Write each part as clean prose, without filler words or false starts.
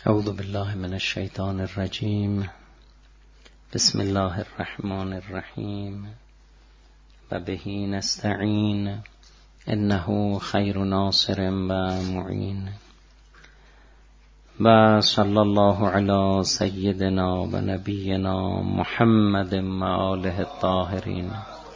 اعوذ بالله من الشیطان الرجیم. بسم الله الرحمن الرحیم و به نستعین انه خیر ناصر و معین و صلی الله علی سیدنا و نبینا محمد و آله الطاهرین.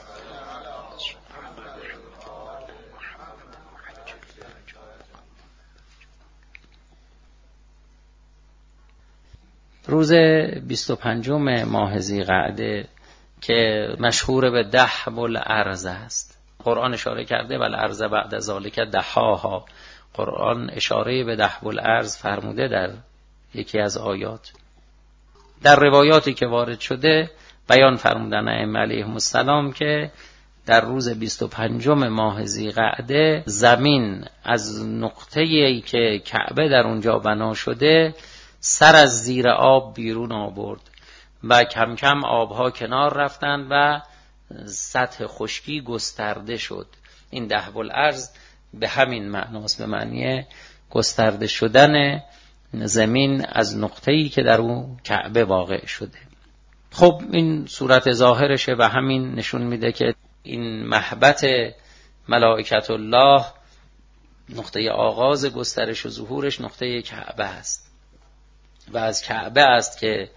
روز 25 ماه ذی‌قعده که مشهور به دحب الارض است، قرآن اشاره کرده و الارض بعد ذالک دحاها. قرآن اشاره به دحب الارض فرموده در یکی از آیات. در روایاتی که وارد شده بیان فرمودن ائمه علیهم السلام که در روز 25 ماه ذی‌قعده زمین از نقطه‌ای که کعبه در اونجا بنا شده سر از زیر آب بیرون آورد و کم کم آبها کنار رفتند و سطح خشکی گسترده شد. این دحب الارض به همین معناست، به معنی گسترده شدن زمین از نقطه‌ای که در اون کعبه واقع شده. خب این صورت ظاهرشه و همین نشون میده که این مهبط ملائکت الله نقطه آغاز گسترش و ظهورش نقطه کعبه است و از کعبه است که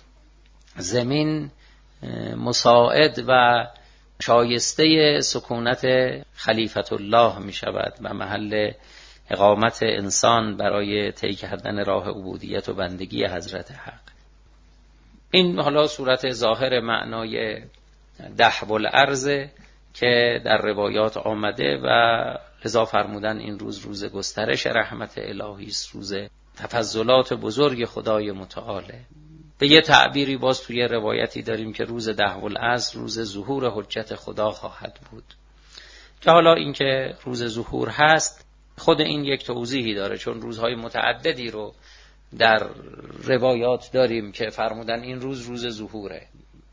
زمین مساعد و شایسته سکونت خلیفت الله می شود و محل اقامت انسان برای طی کردن راه عبودیت و بندگی حضرت حق. این حالا صورت ظاهر معنای دحب الارض که در روایات آمده و لذا فرمودن این روز گسترش رحمت الهی است، روز تفضلات بزرگ خدای متعاله. به یه تعبیری باز توی روایتی داریم که روز دحب الارض روز ظهور حجت خدا خواهد بود، که حالا این که روز ظهور هست خود این یک توضیحی داره، چون روزهای متعددی رو در روایات داریم که فرمودن این روز ظهوره.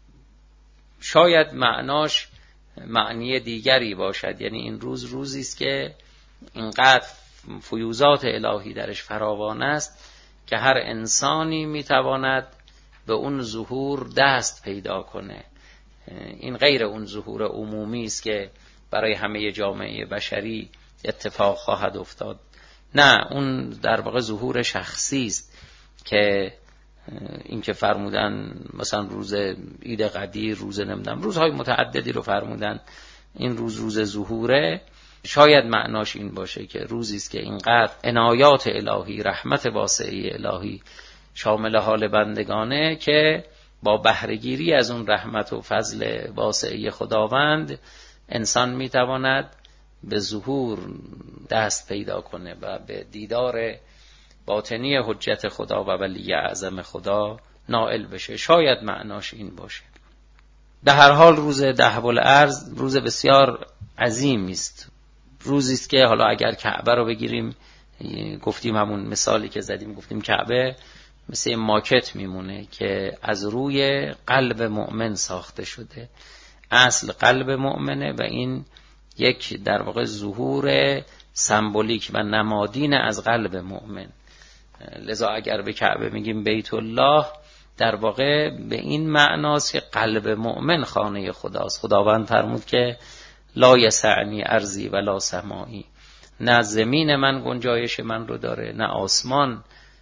شاید معناش معنی دیگری باشد، یعنی این روزی است که اینقدر فیوزات الهی درش فراوان است که هر انسانی میتواند به اون ظهور دست پیدا کنه. این غیر اون ظهور عمومی است که برای همه جامعه بشری اتفاق خواهد افتاد. نه، اون در واقع ظهور شخصی است که این که فرمودن مثلا روز عید قدیر، روز نمیدونم روزهای متعددی رو فرمودن این روز ظهوره. شاید معناش این باشه که روزی است که اینقدر عنایات الهی، رحمت واسعه الهی شامل حال بندگانه که با بهره‌گیری از اون رحمت و فضل واسعه خداوند انسان میتواند به ظهور دست پیدا کنه و به دیدار باطنی حجت خدا و ولی اعظم خدا نائل بشه. شاید معناش این باشه. به هر حال روز دحب الارض روز بسیار عظیمی است. روزی است که حالا اگر کعبه رو بگیریم، گفتیم همون مثالی که زدیم، گفتیم کعبه مثل ماکت میمونه که از روی قلب مؤمن ساخته شده. اصل قلب مؤمنه و این یک در واقع ظهور سمبولیک و نمادین از قلب مؤمن. لذا اگر به کعبه میگیم بیت الله، در واقع به این معناست که قلب مؤمن خانه خداست. خداوند فرمود که لا یسعنی ارضی ولا سمایی، نه زمین من گنجایش من رو داره نه آسمان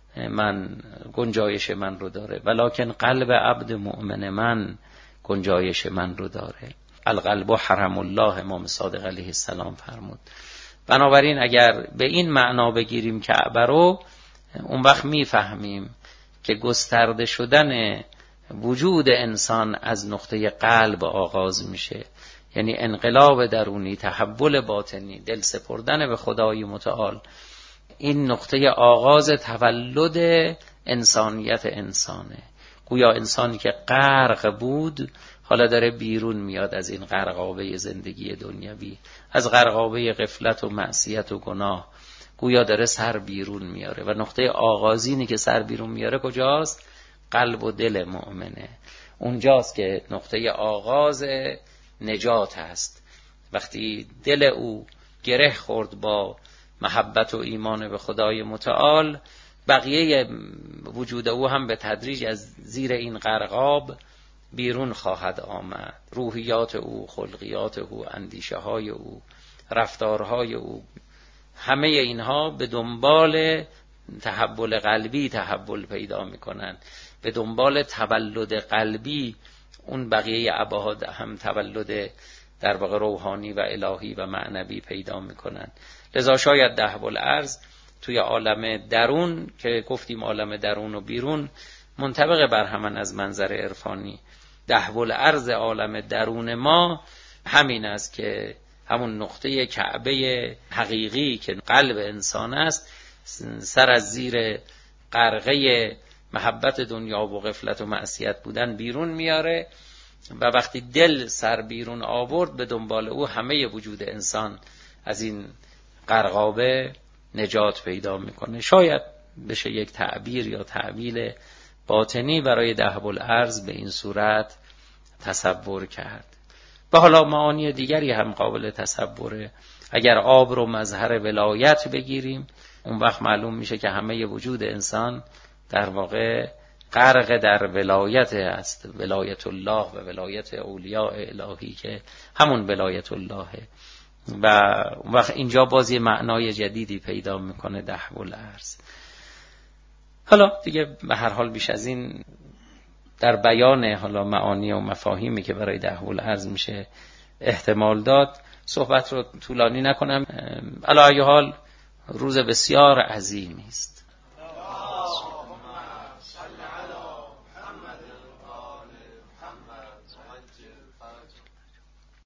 من گنجایش من رو داره، ولکن قلب عبد مؤمن من گنجایش من رو داره. القلب حرم الله، امام صادق علیه السلام فرمود. بنابراین اگر به این معنا بگیریم کعبه رو، اون وقت میفهمیم که گسترده شدن وجود انسان از نقطه قلب آغاز میشه، یعنی انقلاب درونی، تحول باطنی، دل سپردن به خدای متعال. این نقطه آغاز تولد انسانیت انسانه. گویا انسانی که غرق بود حالا داره بیرون میاد از این غرقابه زندگی دنیوی، از غرقابه غفلت و معصیت و گناه. گویا داره سر بیرون میاره و نقطه آغازینی که سر بیرون میاره کجاست؟ قلب و دل مؤمنه. اونجاست که نقطه آغاز نجات است. وقتی دل او گره خورد با محبت و ایمان به خدای متعال، بقیه وجود او هم به تدریج از زیر این غرقاب بیرون خواهد آمد. روحیات او، خلقیات او، اندیشه های او، رفتارهای او، همه اینها به دنبال تحول قلبی تحول پیدا میکنن، به دنبال تولد قلبی اون بقیه ابعاد هم تولد در واقع روحانی و الهی و معنوی پیدا میکنن. لذا شاید دهب الارض توی عالم درون که گفتیم عالم درون و بیرون منطبق بر همان از منظر عرفانی، دهب الارض عالم درون ما همین است که همون نقطه کعبه حقیقی که قلب انسان است سر از زیر غرقه محبت دنیا و غفلت و معصیت بودن بیرون میاره و وقتی دل سر بیرون آورد به دنبال او همه وجود انسان از این غرقابه نجات پیدا میکنه. شاید بشه یک تعبیر یا تعبیل باطنی برای دهب الارض به این صورت تصور کرد. و حالا معانی دیگری هم قابل تصوره. اگر آب رو مظهر ولایت بگیریم اون وقت معلوم میشه که همه وجود انسان در واقع غرق در ولایت است، ولایت الله و ولایت اولیاء الهی که همون ولایت اللهه و اون وقت اینجا بازی معنای جدیدی پیدا میکنه دهب الارض. حالا دیگه به هر حال بیش از این در بیان حالا معانی و مفاهیمی که برای دهب الارض میشه احتمال داد صحبت رو طولانی نکنم. علی ای حال روز بسیار عظیمی است.